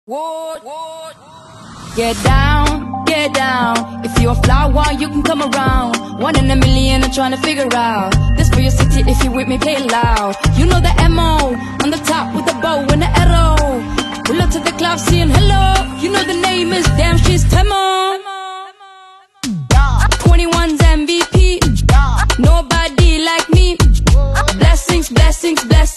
What? Get down, get down. If you're a flower, you can come around. 1 in a million, I'm trying to figure out. This for your city, if you with me, play it loud. You know the MO, on the top with the bow and the arrow. Pull up to the club, saying hello. You know the name is damn, she's Temo. 21's MVP. Nobody like me. Blessings, blessings, blessings.